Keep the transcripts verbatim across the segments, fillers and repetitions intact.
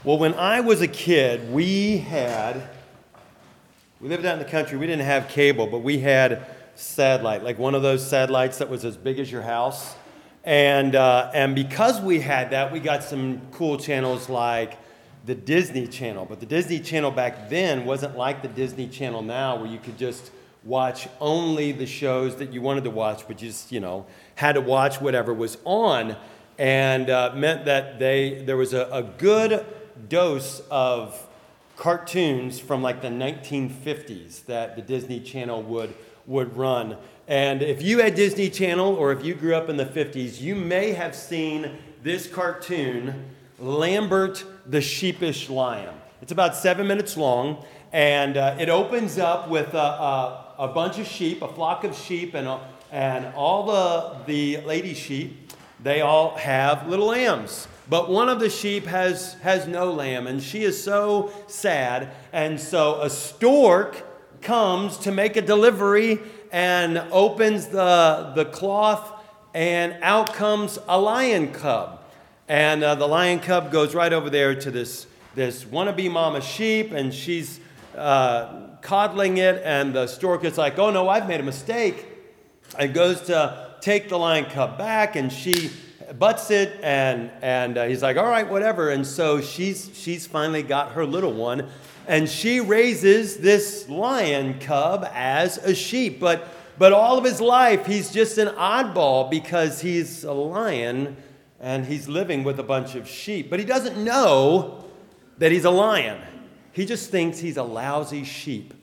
Well, when I was a kid, we had, we lived out in the country, we didn't have cable, but we had satellite, like one of those satellites that was as big as your house. And uh, and because we had that, we got some cool channels like the Disney Channel. But the Disney Channel back then wasn't like the Disney Channel now, where you could just watch only the shows that you wanted to watch, but you just, you know, had to watch whatever was on. And uh, meant that they there was a, a good dose of cartoons from like the nineteen fifties that the Disney Channel would would run. And if you had Disney Channel, or if you grew up in the fifties, you may have seen this cartoon, Lambert the Sheepish Lion. It's about seven minutes long, and uh, it opens up with a, a, a bunch of sheep, a flock of sheep, and, and all the, the lady sheep, they all have little lambs. But one of the sheep has, has no lamb, and she is so sad. And so a stork comes to make a delivery and opens the, the cloth, and out comes a lion cub. And uh, the lion cub goes right over there to this, this wannabe mama sheep, and she's uh, coddling it, and the stork is like, oh no, I've made a mistake, and goes to take the lion cub back, and she butts it, and and uh, he's like, all right, whatever. And so she's she's finally got her little one, and she raises this lion cub as a sheep. But but all of his life, he's just an oddball because he's a lion and he's living with a bunch of sheep. But he doesn't know that he's a lion. He just thinks he's a lousy sheep.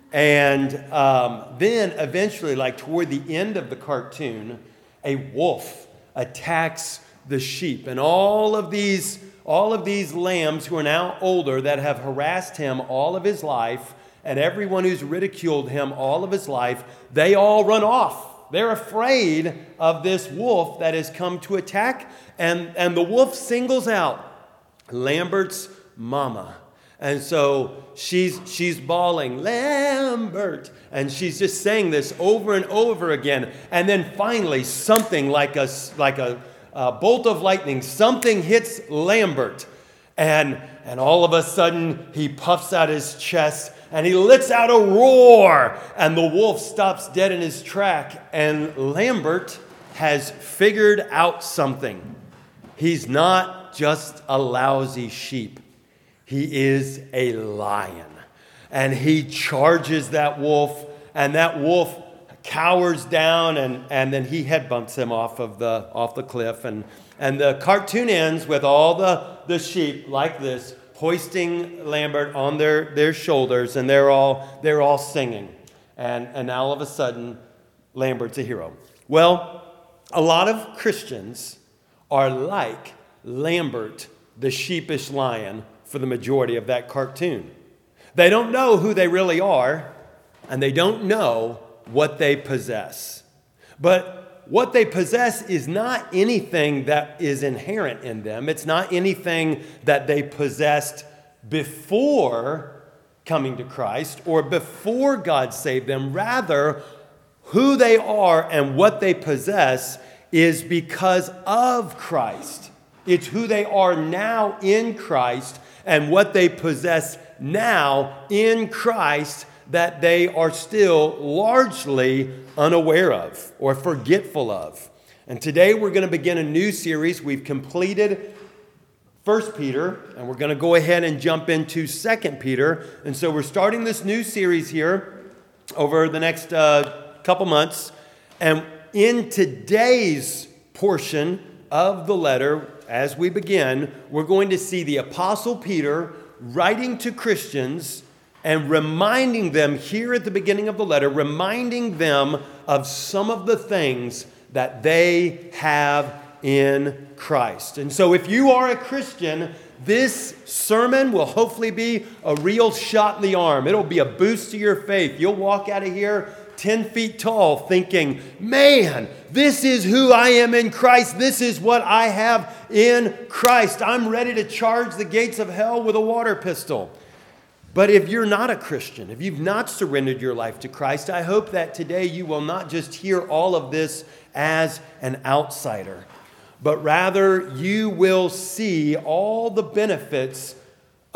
And um, then eventually, like toward the end of the cartoon, a wolf attacks the sheep, and all of these all of these lambs who are now older, that have harassed him all of his life, and everyone who's ridiculed him all of his life, they all run off. They're afraid of this wolf that has come to attack, and and the wolf singles out Lambert's mama. And so she's she's bawling, Lambert, and she's just saying this over and over again. And then finally, something like a like a, a bolt of lightning, something hits Lambert, and and all of a sudden he puffs out his chest and he lets out a roar, and the wolf stops dead in his track. And Lambert has figured out something. He's not just a lousy sheep. He is a lion, and he charges that wolf, and that wolf cowers down, and, and then he headbutts him off of the off the cliff, and, and the cartoon ends with all the, the sheep like this, hoisting Lambert on their, their shoulders, and they're all they're all singing, and and all of a sudden, Lambert's a hero. Well, a lot of Christians are like Lambert, the sheepish lion, for the majority of that cartoon. They don't know who they really are, and they don't know what they possess. But what they possess is not anything that is inherent in them. It's not anything that they possessed before coming to Christ or before God saved them. Rather, who they are and what they possess is because of Christ. It's who they are now in Christ, and what they possess now in Christ that they are still largely unaware of or forgetful of. And today we're going to begin a new series. We've completed First Peter, and we're going to go ahead and jump into Second Peter. And so we're starting this new series here over the next uh, couple months. And in today's portion of the letter, as we begin, we're going to see the Apostle Peter writing to Christians and reminding them here at the beginning of the letter, reminding them of some of the things that they have in Christ. And so if you are a Christian, this sermon will hopefully be a real shot in the arm. It'll be a boost to your faith. You'll walk out of here ten feet tall thinking, man, this is who I am in Christ. This is what I have in Christ. I'm ready to charge the gates of hell with a water pistol. But if you're not a Christian, if you've not surrendered your life to Christ, I hope that today you will not just hear all of this as an outsider, but rather you will see all the benefits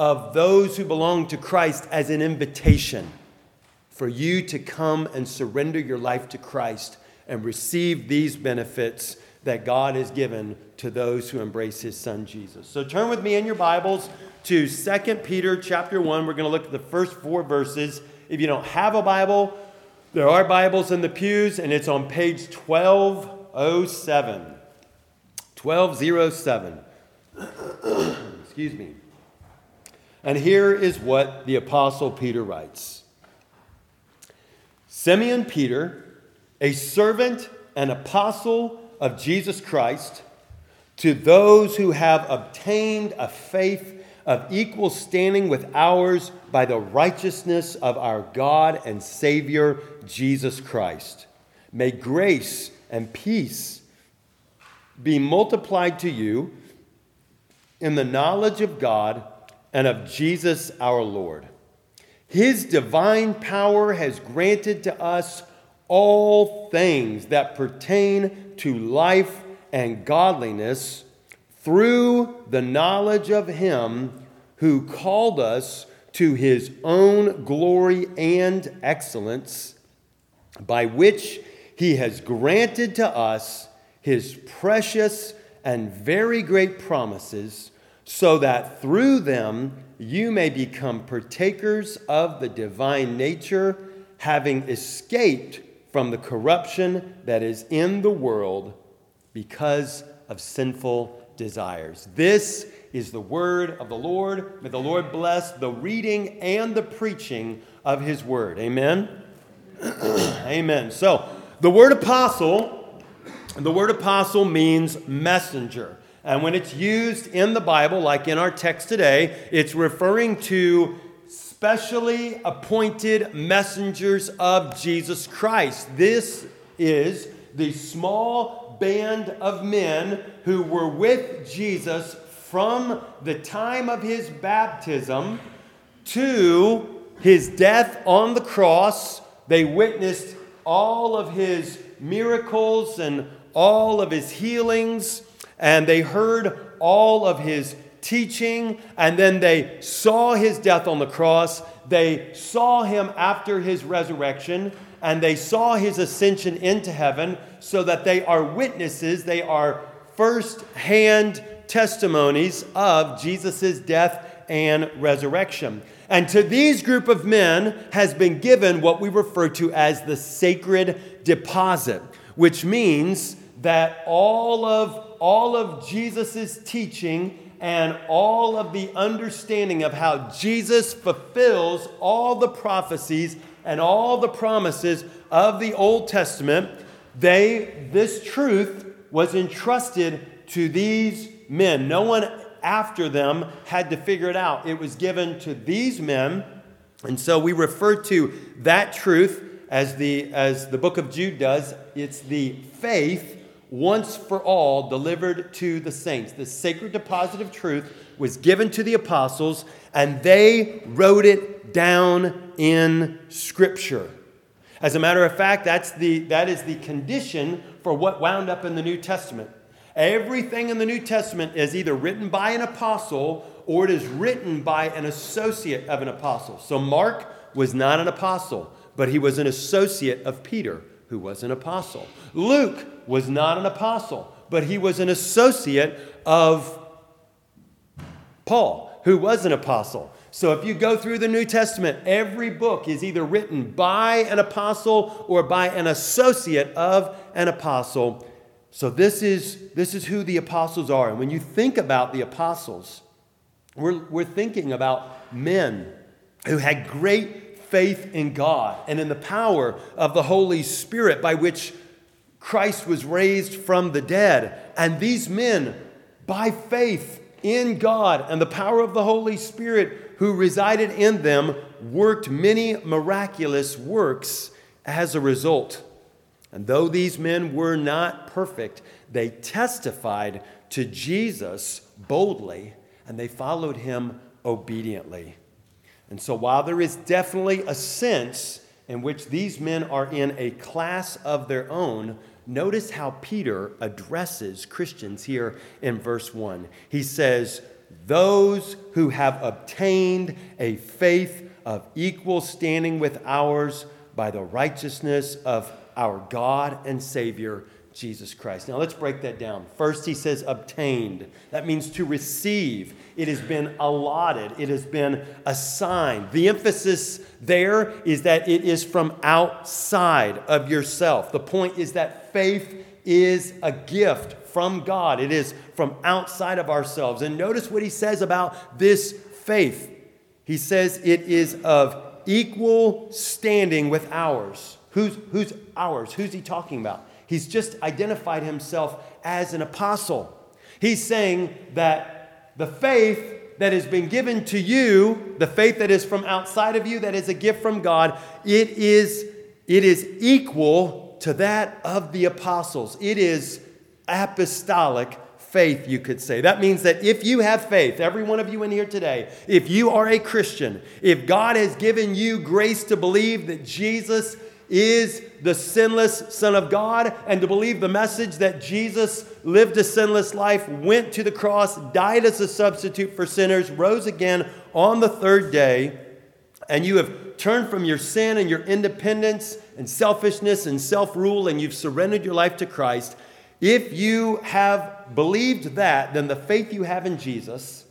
of those who belong to Christ as an invitation for you to come and surrender your life to Christ and receive these benefits that God has given to those who embrace his son Jesus. So turn with me in your Bibles to Second Peter chapter one. We're going to look at the first four verses. If you don't have a Bible, there are Bibles in the pews, and it's on page twelve oh seven. twelve oh seven. Excuse me. And here is what the Apostle Peter writes. Simeon Peter, a servant and apostle of Jesus Christ, to those who have obtained a faith of equal standing with ours by the righteousness of our God and Savior, Jesus Christ. May grace and peace be multiplied to you in the knowledge of God and of Jesus our Lord. His divine power has granted to us all things that pertain to life and godliness through the knowledge of him who called us to his own glory and excellence, by which he has granted to us his precious and very great promises, so that through them you may become partakers of the divine nature, having escaped from the corruption that is in the world because of sinful desires. This is the word of the Lord. May the Lord bless the reading and the preaching of his word. Amen? Amen. So, the word apostle, the word apostle means messenger. And when it's used in the Bible, like in our text today, it's referring to specially appointed messengers of Jesus Christ. This is the small band of men who were with Jesus from the time of his baptism to his death on the cross. They witnessed all of his miracles and all of his healings, and they heard all of his teaching, and then they saw his death on the cross. They saw him after his resurrection, and they saw his ascension into heaven, so that they are witnesses. They are first-hand testimonies of Jesus' death and resurrection. And to these group of men has been given what we refer to as the sacred deposit, which means that all of all of Jesus' teaching and all of the understanding of how Jesus fulfills all the prophecies and all the promises of the Old Testament, they this truth was entrusted to these men. No one after them had to figure it out. It was given to these men. And so we refer to that truth as the as the book of Jude does. It's the faith once for all delivered to the saints. The sacred deposit of truth was given to the apostles, and they wrote it down in Scripture. As a matter of fact, that's the that is the condition for what wound up in the New Testament. Everything in the New Testament is either written by an apostle or it is written by an associate of an apostle. So Mark was not an apostle, but he was an associate of Peter, who was an apostle. Luke was not an apostle, but he was an associate of Paul, who was an apostle. So if you go through the New Testament, every book is either written by an apostle or by an associate of an apostle. So this is, this is who the apostles are. And when you think about the apostles, we're, we're thinking about men who had great faith in God and in the power of the Holy Spirit by which Christ was raised from the dead. And these men, by faith in God and the power of the Holy Spirit who resided in them, worked many miraculous works as a result. And though these men were not perfect, they testified to Jesus boldly, and they followed him obediently. And so while there is definitely a sense in which these men are in a class of their own, notice how Peter addresses Christians here in verse one. He says, those who have obtained a faith of equal standing with ours by the righteousness of our God and Savior, Jesus Christ. Now let's break that down. First, he says obtained. That means to receive. It has been allotted. It has been assigned. The emphasis there is that it is from outside of yourself. The point is that faith is a gift from God. It is from outside of ourselves. And notice what he says about this faith. He says it is of equal standing with ours. Who's, who's ours? Who's he talking about? He's just identified himself as an apostle. He's saying that the faith that has been given to you, the faith that is from outside of you, that is a gift from God, it is, it is equal to that of the apostles. It is apostolic faith, you could say. That means that if you have faith, every one of you in here today, if you are a Christian, if God has given you grace to believe that Jesus is the sinless Son of God, and to believe the message that Jesus lived a sinless life, went to the cross, died as a substitute for sinners, rose again on the third day, and you have turned from your sin and your independence and selfishness and self-rule, and you've surrendered your life to Christ, if you have believed that, then the faith you have in Jesus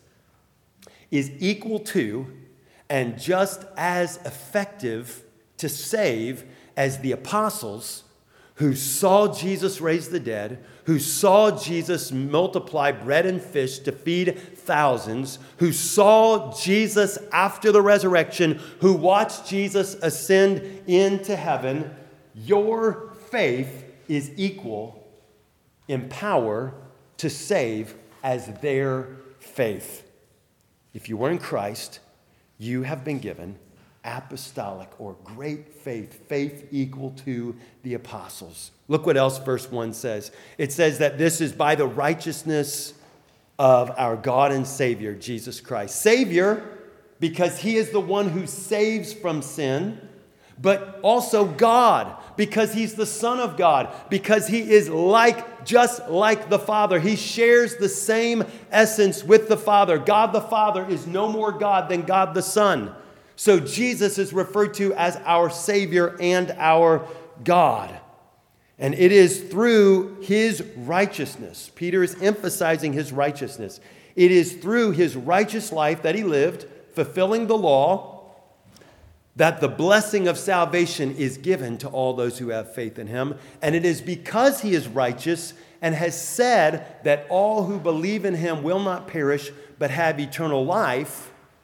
is equal to and just as effective to save as the apostles who saw Jesus raise the dead, who saw Jesus multiply bread and fish to feed thousands, who saw Jesus after the resurrection, who watched Jesus ascend into heaven. Your faith is equal in power to save as their faith. If you were in Christ, you have been given apostolic or great faith, faith equal to the apostles. Look what else verse one says. It says that this is by the righteousness of our God and Savior, Jesus Christ. Savior, because he is the one who saves from sin, but also God, because he's the Son of God, because he is like, just like the Father. He shares the same essence with the Father. God the Father is no more God than God the Son. So Jesus is referred to as our Savior and our God. And it is through his righteousness. Peter is emphasizing his righteousness. It is through his righteous life that he lived, fulfilling the law, that the blessing of salvation is given to all those who have faith in him. And it is because he is righteous and has said that all who believe in him will not perish but have eternal life,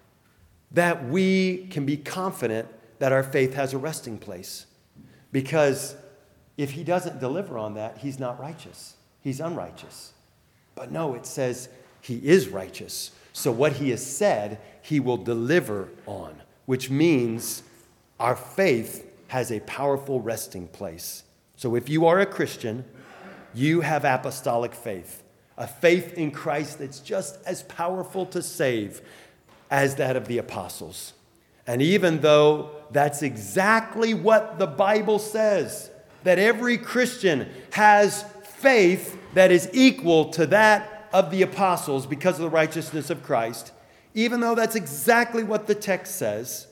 that we can be confident that our faith has a resting place. Because if he doesn't deliver on that, he's not righteous. He's unrighteous. But no, it says he is righteous. So what he has said, he will deliver on, which means our faith has a powerful resting place. So if you are a Christian, you have apostolic faith, a faith in Christ that's just as powerful to save as that of the apostles. And even though that's exactly what the Bible says, that every Christian has faith that is equal to that of the apostles because of the righteousness of Christ, even though that's exactly what the text says,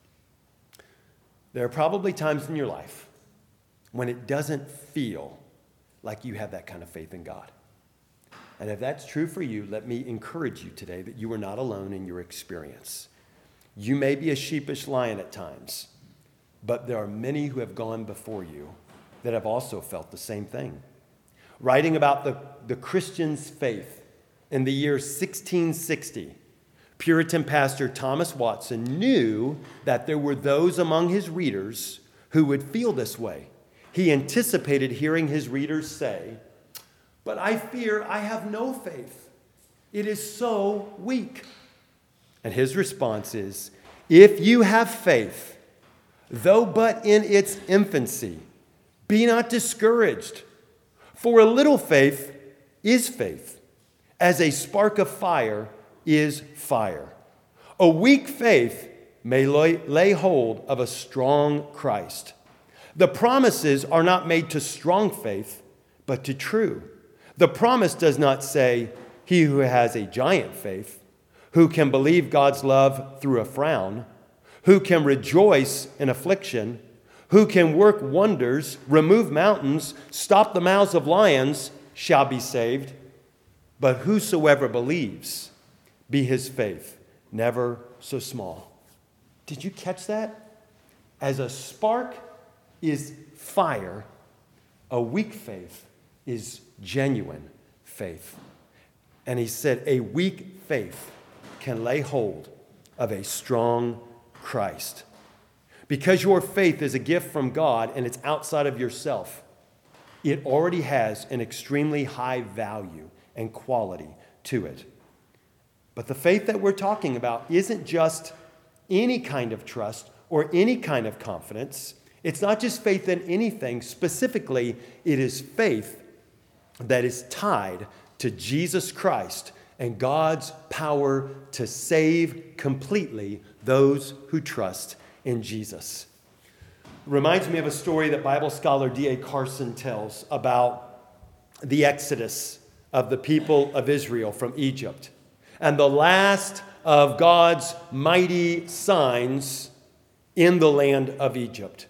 there are probably times in your life when it doesn't feel like you have that kind of faith in God. And if that's true for you, let me encourage you today that you are not alone in your experience. You may be a sheepish lion at times, but there are many who have gone before you that have also felt the same thing. Writing about the, the Christian's faith in the year sixteen sixty, Puritan pastor Thomas Watson knew that there were those among his readers who would feel this way. He anticipated hearing his readers say, "But I fear I have no faith. It is so weak." And his response is, "If you have faith, though but in its infancy, be not discouraged. For a little faith is faith, as a spark of fire is fire. A weak faith may lay hold of a strong Christ. The promises are not made to strong faith, but to true. The promise does not say, 'He who has a giant faith Who can believe God's love through a frown? Who can rejoice in affliction? Who can work wonders, remove mountains, stop the mouths of lions, shall be saved? But whosoever believes, be his faith never so small. Did you catch that? As a spark is fire, a weak faith is genuine faith. And he said, a weak faith can lay hold of a strong Christ. Because your faith is a gift from God and it's outside of yourself, it already has an extremely high value and quality to it. But the faith that we're talking about isn't just any kind of trust or any kind of confidence. It's not just faith in anything. Specifically, it is faith that is tied to Jesus Christ and God's power to save completely those who trust in Jesus. It reminds me of a story that Bible scholar D A Carson tells about the Exodus of the people of Israel from Egypt. And the last of God's mighty signs in the land of Egypt,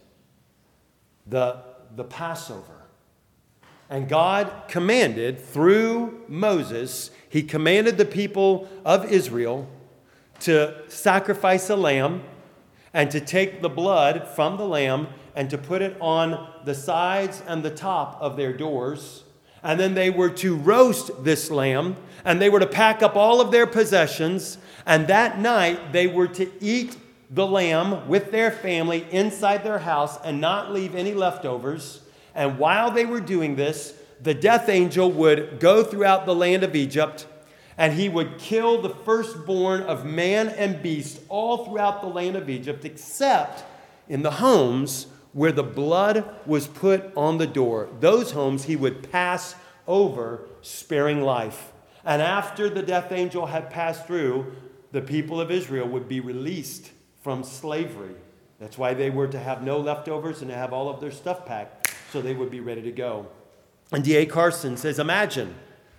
the, the Passover. And God commanded through Moses, he commanded the people of Israel to sacrifice a lamb and to take the blood from the lamb and to put it on the sides and the top of their doors. And then they were to roast this lamb, and they were to pack up all of their possessions. And that night, they were to eat the lamb with their family inside their house and not leave any leftovers. And while they were doing this, the death angel would go throughout the land of Egypt, and he would kill the firstborn of man and beast all throughout the land of Egypt, except in the homes where the blood was put on the door. Those homes he would pass over, sparing life. And after the death angel had passed through, the people of Israel would be released from slavery. That's why they were to have no leftovers and to have all of their stuff packed so they would be ready to go. And D A Carson says, imagine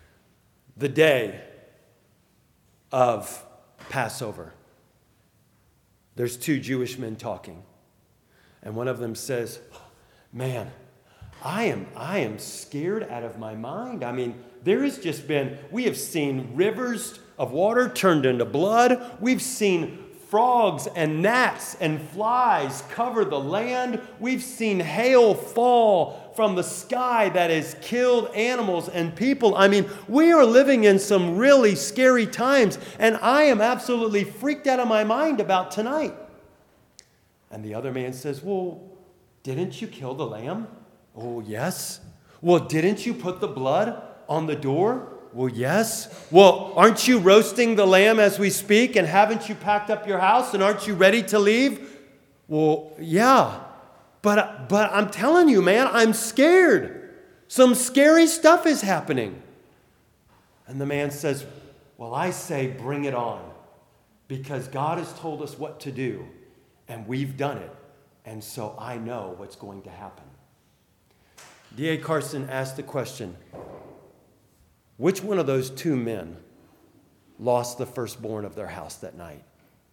the day of Passover. There's two Jewish men talking. And one of them says, man, I am, I am scared out of my mind. I mean, there has just been, we have seen rivers of water turned into blood. We've seen frogs and gnats and flies cover the land. We've seen hail fall from the sky that has killed animals and people. I mean, we are living in some really scary times, and I am absolutely freaked out of my mind about tonight. And the other man says, well, didn't you kill the lamb? Oh, yes. Well, didn't you put the blood on the door? Well, yes. Well, aren't you roasting the lamb as we speak? And haven't you packed up your house? And aren't you ready to leave? Well, yeah. But, but I'm telling you, man, I'm scared. Some scary stuff is happening. And the man says, well, I say bring it on. Because God has told us what to do. And we've done it. And so I know what's going to happen. D A Carson asked the question, which one of those two men lost the firstborn of their house that night?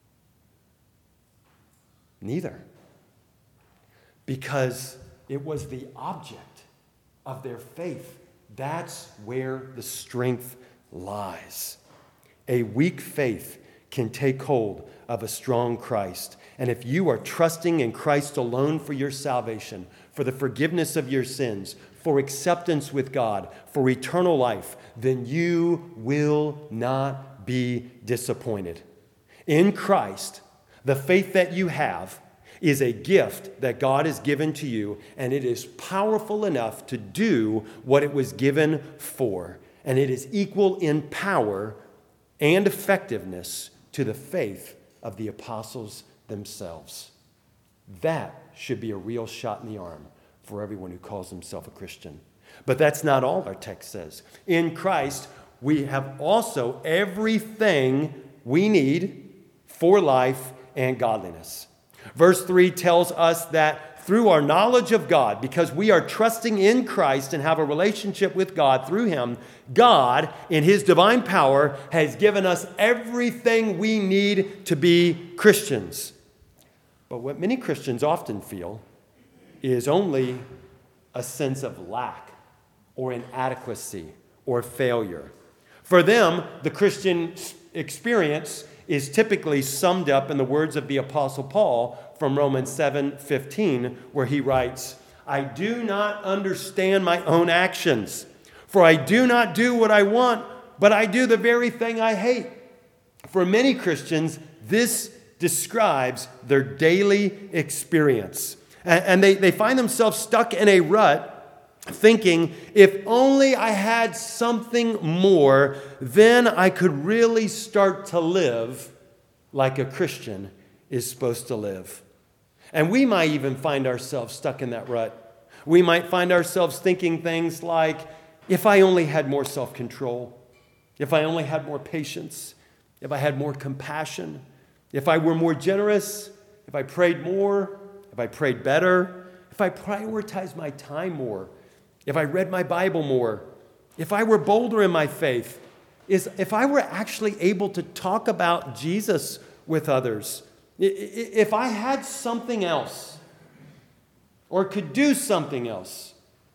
Neither. Because it was the object of their faith. That's where the strength lies. A weak faith can take hold of a strong Christ. And if you are trusting in Christ alone for your salvation, for the forgiveness of your sins, for acceptance with God, for eternal life, then you will not be disappointed. In Christ, the faith that you have is a gift that God has given to you, and it is powerful enough to do what it was given for. And it is equal in power and effectiveness to the faith of the apostles themselves. That should be a real shot in the arm for everyone who calls himself a Christian. But that's not all our text says. In Christ, we have also everything we need for life and godliness. Verse three tells us that through our knowledge of God, because we are trusting in Christ and have a relationship with God through him, God, in his divine power, has given us everything we need to be Christians. But what many Christians often feel is only a sense of lack or inadequacy or failure. For them, the Christian experience is typically summed up in the words of the Apostle Paul from Romans seven fifteen, where he writes, "I do not understand my own actions, for I do not do what I want, but I do the very thing I hate." For many Christians, this describes their daily experience. And they, they find themselves stuck in a rut, thinking, if only I had something more, then I could really start to live like a Christian is supposed to live. And we might even find ourselves stuck in that rut. We might find ourselves thinking things like, if I only had more self-control, if I only had more patience, if I had more compassion, if I were more generous, if I prayed more, if I prayed better, if I prioritized my time more, if I read my Bible more, if I were bolder in my faith, is if I were actually able to talk about Jesus with others, if I had something else or could do something else,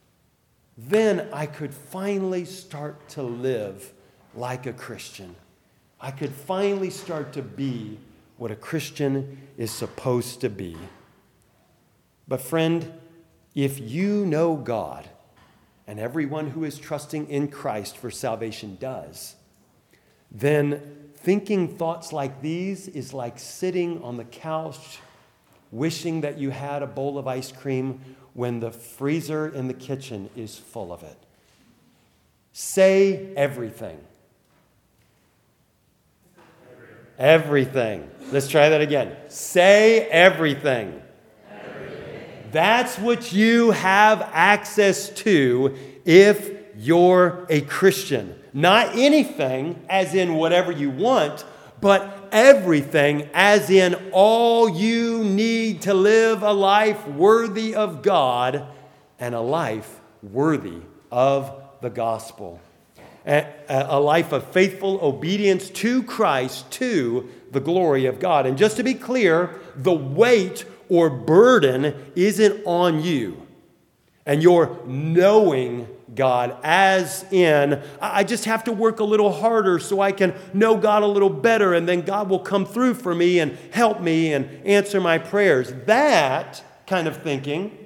then I could finally start to live like a Christian. I could finally start to be what a Christian is supposed to be. But friend, if you know God, and everyone who is trusting in Christ for salvation does, then thinking thoughts like these is like sitting on the couch wishing that you had a bowl of ice cream when the freezer in the kitchen is full of it. Say everything. Everything. Let's try that again. Say everything. Everything. That's what you have access to if you're a Christian. Not anything, as in whatever you want, but everything, as in all you need to live a life worthy of God and a life worthy of the gospel. A, a life of faithful obedience to Christ, to the glory of God. And just to be clear, the weight or burden isn't on you. And you're knowing God, as in, I just have to work a little harder so I can know God a little better, and then God will come through for me and help me and answer my prayers. That kind of thinking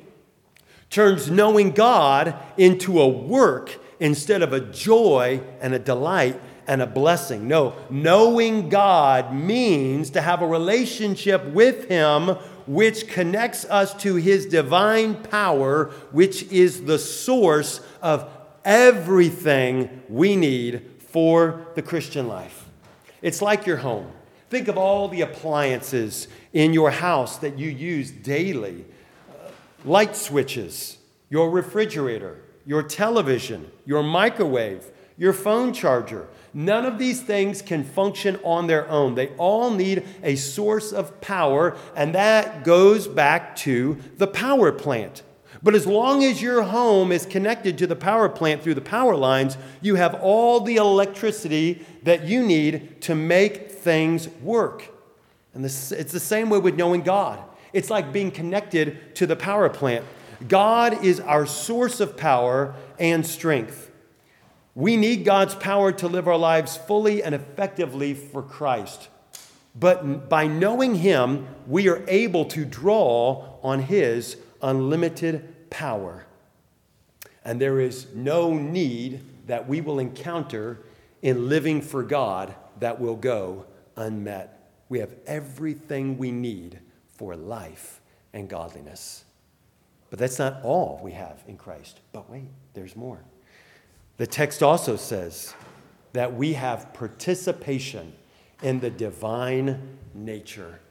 turns knowing God into a work instead of a joy and a delight and a blessing. No, knowing God means to have a relationship with Him which connects us to His divine power, which is the source of everything we need for the Christian life. It's like your home. Think of all the appliances in your house that you use daily. Uh, light switches, your refrigerator, your television, your microwave, your phone charger. None of these things can function on their own. They all need a source of power, and that goes back to the power plant. But as long as your home is connected to the power plant through the power lines, you have all the electricity that you need to make things work. And this, it's the same way with knowing God. It's like being connected to the power plant. God is our source of power and strength. We need God's power to live our lives fully and effectively for Christ. But by knowing Him, we are able to draw on His unlimited power. And there is no need that we will encounter in living for God that will go unmet. We have everything we need for life and godliness. But that's not all we have in Christ. But wait, there's more. The text also says that we have participation in the divine nature.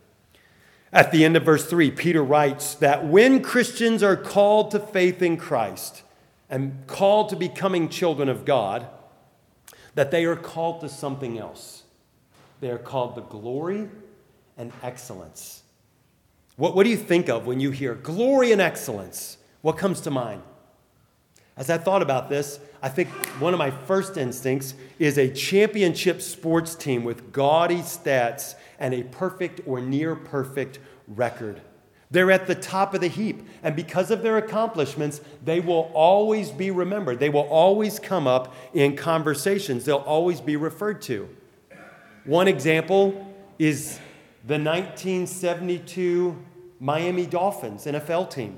At the end of verse three, Peter writes that when Christians are called to faith in Christ and called to becoming children of God, that they are called to something else. They are called to glory and excellence. What, what do you think of when you hear glory and excellence? What comes to mind? As I thought about this, I think one of my first instincts is a championship sports team with gaudy stats and a perfect or near perfect record. They're at the top of the heap, and because of their accomplishments, they will always be remembered. They will always come up in conversations. They'll always be referred to. One example is the nineteen seventy-two Miami Dolphins N F L team.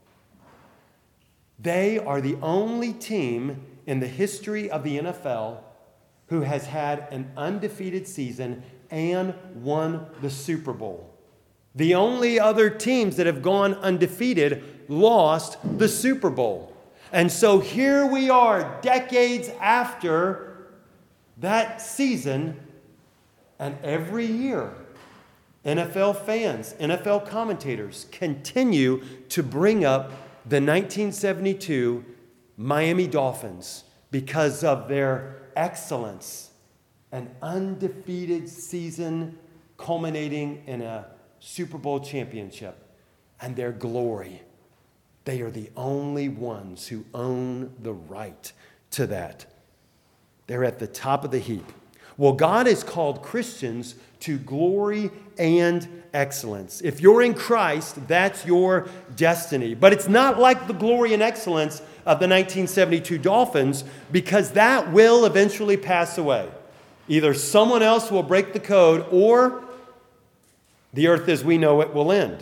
They are the only team in the history of the N F L who has had an undefeated season and won the Super Bowl. The only other teams that have gone undefeated lost the Super Bowl. And so here we are, decades after that season, and every year, N F L fans, N F L commentators continue to bring up the nineteen seventy-two Miami Dolphins because of their excellence, an undefeated season culminating in a Super Bowl championship, and their glory. They are the only ones who own the right to that. They're at the top of the heap. Well, God has called Christians to glory and excellence. If you're in Christ, that's your destiny. But it's not like the glory and excellence of the nineteen seventy-two Dolphins, because that will eventually pass away. Either someone else will break the code, or the earth as we know it will end.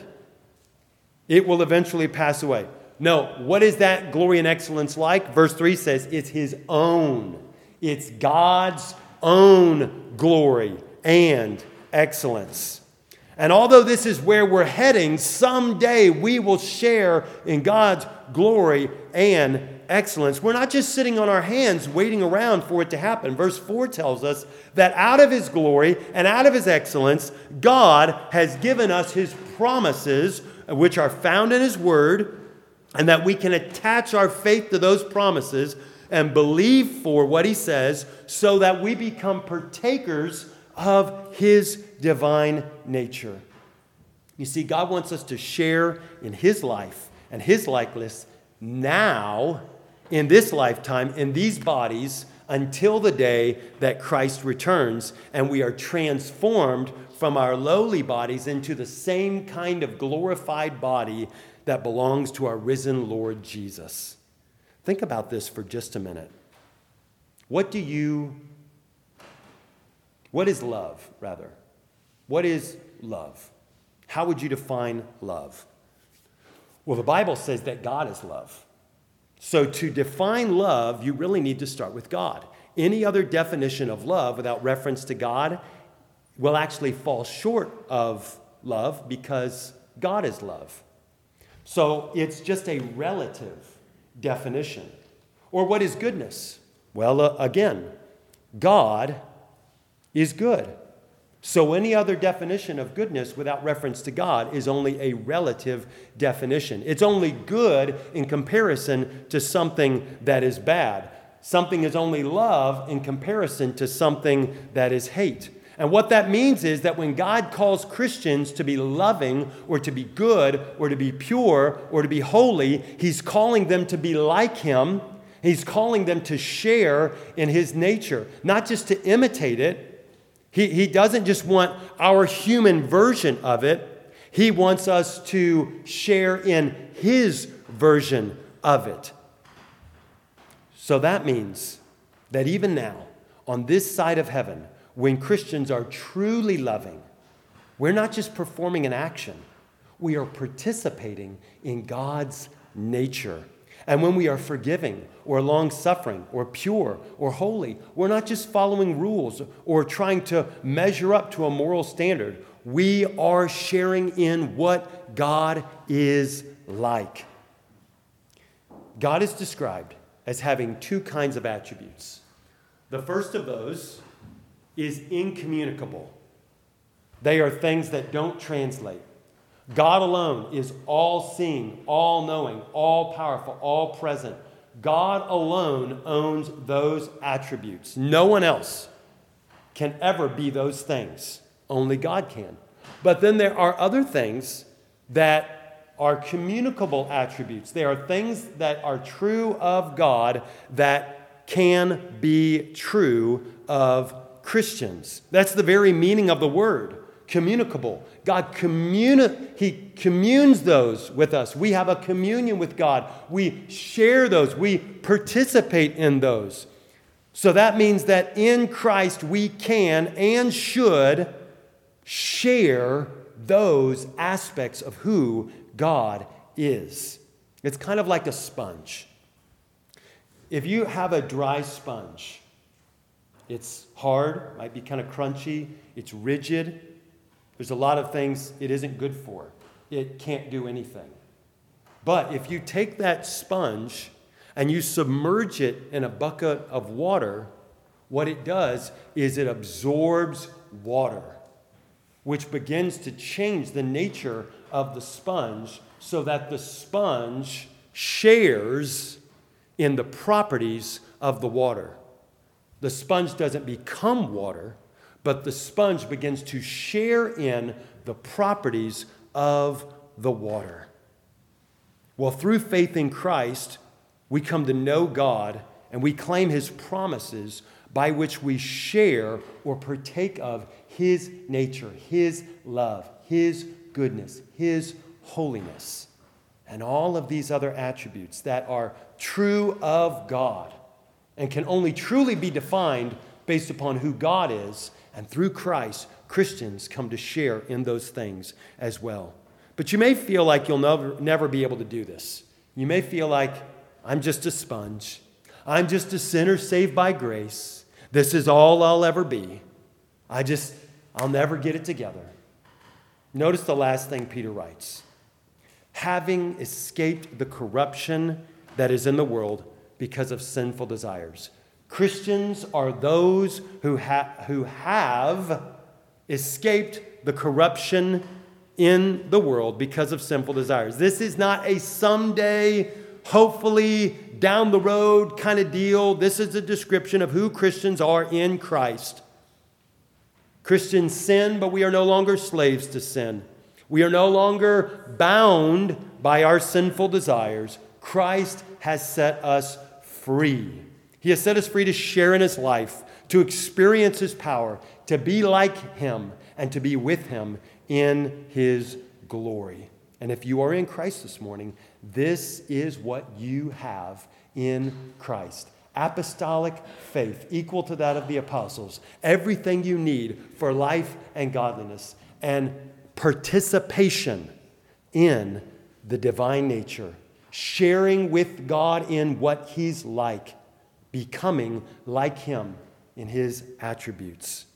It will eventually pass away. No, what is that glory and excellence like? Verse three says it's His own. It's God's own glory and excellence. And although this is where we're heading, someday we will share in God's glory and excellence. We're not just sitting on our hands waiting around for it to happen. Verse four tells us that out of His glory and out of His excellence, God has given us His promises, which are found in His Word, and that we can attach our faith to those promises and believe for what He says, so that we become partakers of His divine nature. You see, God wants us to share in His life and His likeness now, in this lifetime, in these bodies, until the day that Christ returns and we are transformed from our lowly bodies into the same kind of glorified body that belongs to our risen Lord Jesus. Think about this for just a minute. What do you, what is love, rather? What is love? How would you define love? Well, the Bible says that God is love. So to define love, you really need to start with God. Any other definition of love without reference to God will actually fall short of love, because God is love. So it's just a relative definition. Or what is goodness? Well, uh, again, God is good. So any other definition of goodness without reference to God is only a relative definition. It's only good in comparison to something that is bad. Something is only love in comparison to something that is hate. And what that means is that when God calls Christians to be loving or to be good or to be pure or to be holy, He's calling them to be like Him. He's calling them to share in His nature, not just to imitate it. He, he doesn't just want our human version of it. He wants us to share in His version of it. So that means that even now, on this side of heaven, when Christians are truly loving, we're not just performing an action. We are participating in God's nature. And when we are forgiving or long-suffering or pure or holy, we're not just following rules or trying to measure up to a moral standard. We are sharing in what God is like. God is described as having two kinds of attributes. The first of those is incommunicable. They are things that don't translate. God alone is all-seeing, all-knowing, all-powerful, all-present. God alone owns those attributes. No one else can ever be those things. Only God can. But then there are other things that are communicable attributes. They are things that are true of God that can be true of Christians. That's the very meaning of the word, communicable. God communi- He communes those with us. We have a communion with God. We share those. We participate in those. So that means that in Christ we can and should share those aspects of who God is. It's kind of like a sponge. If you have a dry sponge, it's hard, might be kind of crunchy, it's rigid. There's a lot of things it isn't good for. It can't do anything. But if you take that sponge and you submerge it in a bucket of water, what it does is it absorbs water, which begins to change the nature of the sponge so that the sponge shares in the properties of the water. The sponge doesn't become water, but the sponge begins to share in the properties of the water. Well, through faith in Christ, we come to know God and we claim His promises by which we share or partake of His nature, His love, His goodness, His holiness, and all of these other attributes that are true of God and can only truly be defined based upon who God is. And through Christ, Christians come to share in those things as well. But you may feel like you'll never, never be able to do this. You may feel like, I'm just a sponge. I'm just a sinner saved by grace. This is all I'll ever be. I just, I'll never get it together. Notice the last thing Peter writes. Having escaped the corruption that is in the world because of sinful desires. Christians are those who, ha- who have escaped the corruption in the world because of sinful desires. This is not a someday, hopefully down the road kind of deal. This is a description of who Christians are in Christ. Christians sin, but we are no longer slaves to sin. We are no longer bound by our sinful desires. Christ has set us free. He has set us free to share in His life, to experience His power, to be like Him, and to be with Him in His glory. And if you are in Christ this morning, this is what you have in Christ. Apostolic faith, equal to that of the apostles. Everything you need for life and godliness, and participation in the divine nature, sharing with God in what He's like, becoming like Him in His attributes.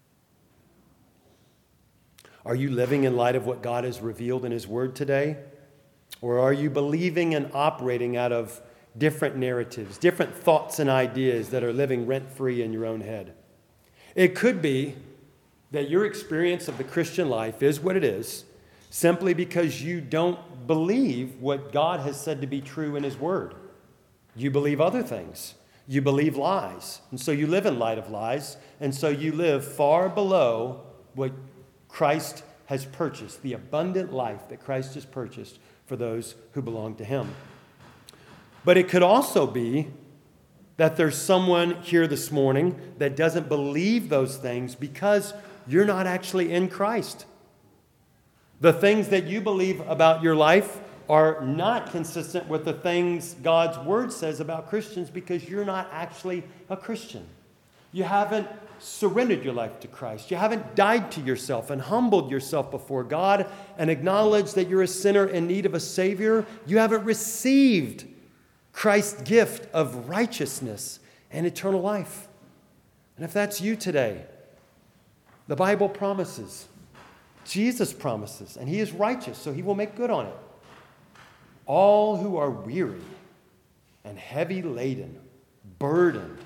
Are you living in light of what God has revealed in His Word today? Or are you believing and operating out of different narratives, different thoughts and ideas that are living rent-free in your own head? It could be that your experience of the Christian life is what it is, simply because you don't believe what God has said to be true in His Word. You believe other things. You believe lies. And so you live in light of lies. And so you live far below what Christ has purchased, the abundant life that Christ has purchased for those who belong to Him. But it could also be that there's someone here this morning that doesn't believe those things because you're not actually in Christ. The things that you believe about your life are not consistent with the things God's Word says about Christians because you're not actually a Christian. You haven't surrendered your life to Christ. You haven't died to yourself and humbled yourself before God and acknowledged that you're a sinner in need of a Savior. You haven't received Christ's gift of righteousness and eternal life. And if that's you today, the Bible promises, Jesus promises, and He is righteous, so He will make good on it. All who are weary and heavy laden, burdened,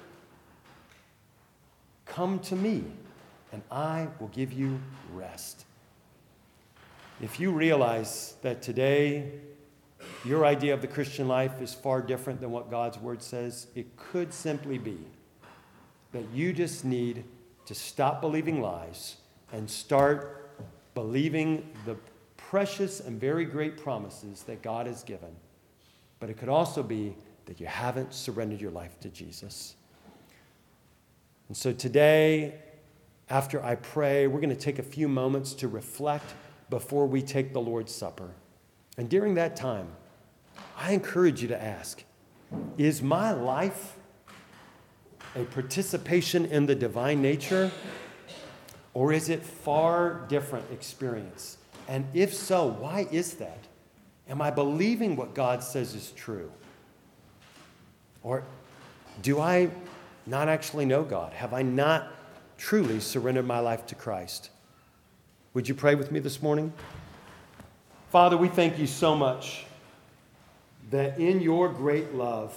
come to me, and I will give you rest. If you realize that today your idea of the Christian life is far different than what God's Word says, it could simply be that you just need to stop believing lies and start believing the precious and very great promises that God has given. But it could also be that you haven't surrendered your life to Jesus. And so today, after I pray, we're going to take a few moments to reflect before we take the Lord's Supper. And during that time, I encourage you to ask, is my life a participation in the divine nature, or is it far different experience? And if so, why is that? Am I believing what God says is true? Or do I not actually know God? Have I not truly surrendered my life to Christ? Would you pray with me this morning? Father, we thank you so much that in your great love,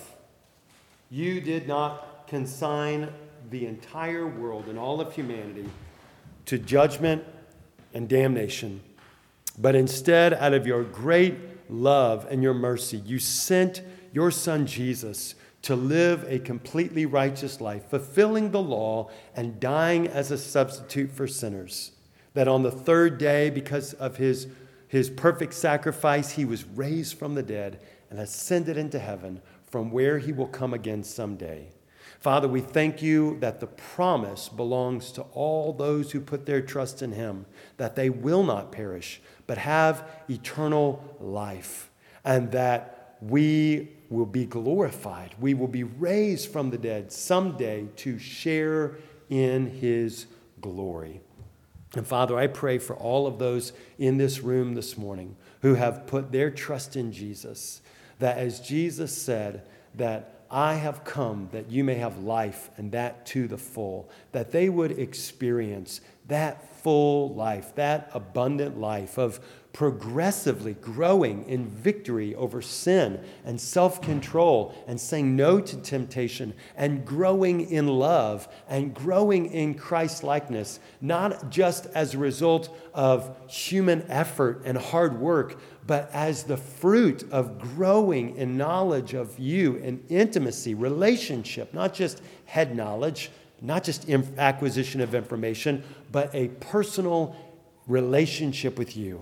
you did not consign the entire world and all of humanity to judgment and damnation, but instead, out of your great love and your mercy, you sent your Son Jesus to live a completely righteous life, fulfilling the law and dying as a substitute for sinners. That on the third day, because of his, his perfect sacrifice, he was raised from the dead and ascended into heaven, from where he will come again someday. Father, we thank you that the promise belongs to all those who put their trust in him, that they will not perish, but have eternal life, and that we will be glorified. We will be raised from the dead someday to share in his glory. And Father, I pray for all of those in this room this morning who have put their trust in Jesus, that as Jesus said, that I have come that you may have life, and that to the full, that they would experience that full life, that abundant life of progressively growing in victory over sin and self-control, and saying no to temptation, and growing in love and growing in Christ-likeness, not just as a result of human effort and hard work, but as the fruit of growing in knowledge of you and intimacy, relationship, not just head knowledge, not just acquisition of information, but a personal relationship with you.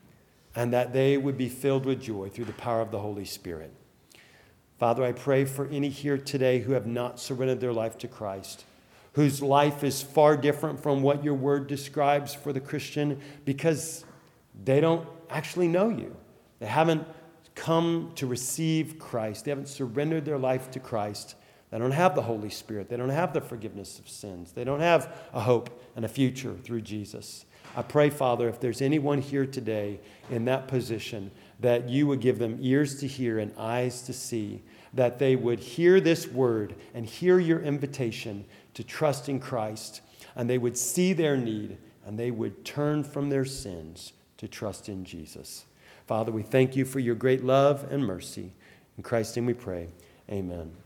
And that they would be filled with joy through the power of the Holy Spirit. Father, I pray for any here today who have not surrendered their life to Christ, whose life is far different from what your word describes for the Christian, because they don't actually know you. They haven't come to receive Christ. They haven't surrendered their life to Christ. They don't have the Holy Spirit. They don't have the forgiveness of sins. They don't have a hope and a future through Jesus. I pray, Father, if there's anyone here today in that position, that you would give them ears to hear and eyes to see, that they would hear this word and hear your invitation to trust in Christ, and they would see their need, and they would turn from their sins to trust in Jesus. Father, we thank you for your great love and mercy. In Christ's name we pray. Amen.